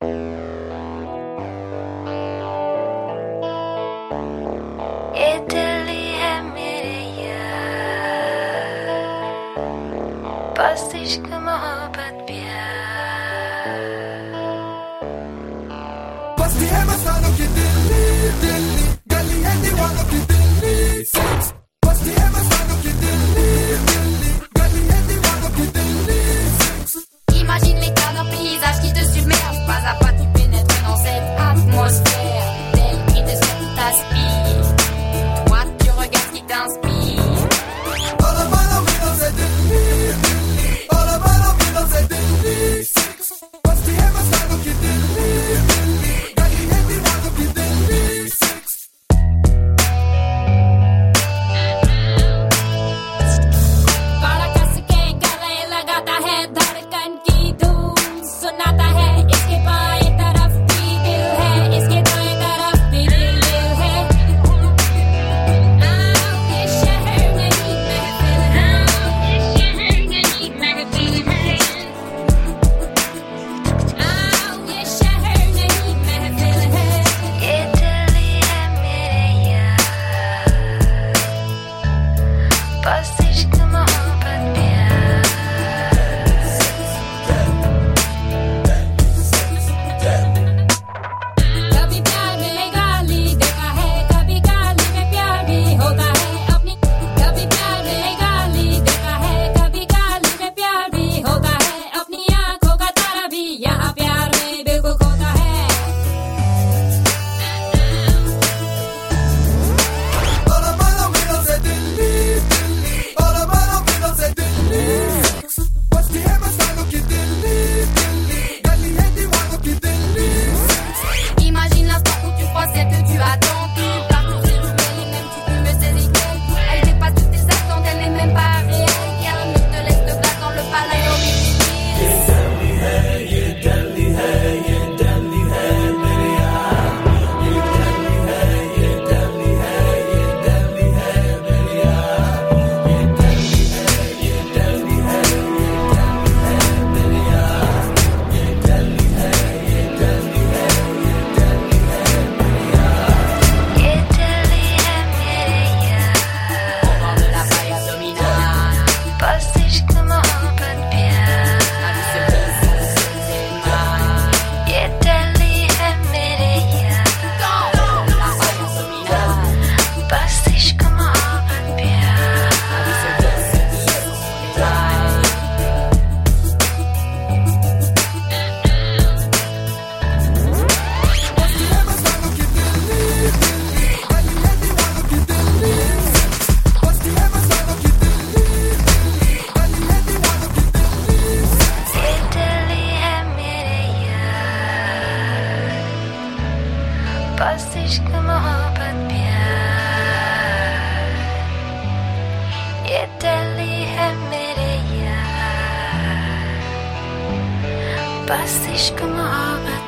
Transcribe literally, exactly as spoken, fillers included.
ये दिल ही है मेरे यार, बस इश्क मोहब्बत प्यार। बस्ती है मस्तानों की दिल्ली, दिल्ली गली है दीवानों की दिल्ली। बस्ती है मस्तानों की दिल्ली, दिल्ली गली है दीवानों की Delhi. Imagine l'état d'un paysage qui te submerge. Pas à pas tu pénètres dans cette atmosphère. Tel cri de ce qui t'aspire. Toi tu regardes ce qui t'inspire. All of my love is a Delhi, Delhi. All of my love is a Delhi. Basti hai mastano ki Delhi, Delhi. Gali hai deewano ki Delhi. बड़ा कस के गले लगाता है धड़कन की धूम सुनाता है। इसके बाएं तरफ भी दिल है, इसके दाएं तरफ भी दिल दिल है। आओ ये शहर नहीं महफिल है, ये शहर नहीं महफिल है। आओ ये शहर नहीं महफिल है। ये दिल ही है मेरे यार, बस इश्क मोहब्बत प्यार। कभी प्यार में गाली देता है, कभी गाली में प्यार भी होता है अपनी। कभी प्यार में गाली देता है, कभी गाली में प्यार भी होता है अपनी। आंखों का तारा भी यहाँ प्यार में बिल्कुल खोता है। All of my love is a Delhi, Delhi. All of my love is a Delhi. Basti hai mastano ki Delhi, Delhi. Gali hai deewano ki Delhi. Imagine l'instant où tu crois celle que tu attends. Tu pars sur ses jumelles et même tu peux me saisir qu'elle. Elle dépasse toutes tes attentes, elle n'est même pas réelle. Car ne te laisse de glace dans le palais original. ये दिल ही है मेरे यार, Au bord de la playa dominante, बस इश्क मोहब्बत प्यार। ma vie se glisse sous ses mains. ये दिल ही है मेरे यार, Dans la playa dominante, बस इश्क मोहब्बत प्यार। ma vie se glisse sous ses mains. Basti hai mastano ki Delhi, Delhi. Gali hai deewano ki Delhi. Basti hai mastano ki Delhi, Delhi. Gali hai deewano ki Delhi. ये दिल ही है मेरे यार, बस इश्क मोहब्बत प्यार। ये दिल ही है मेरे यार, बस इश्क मोहब्बत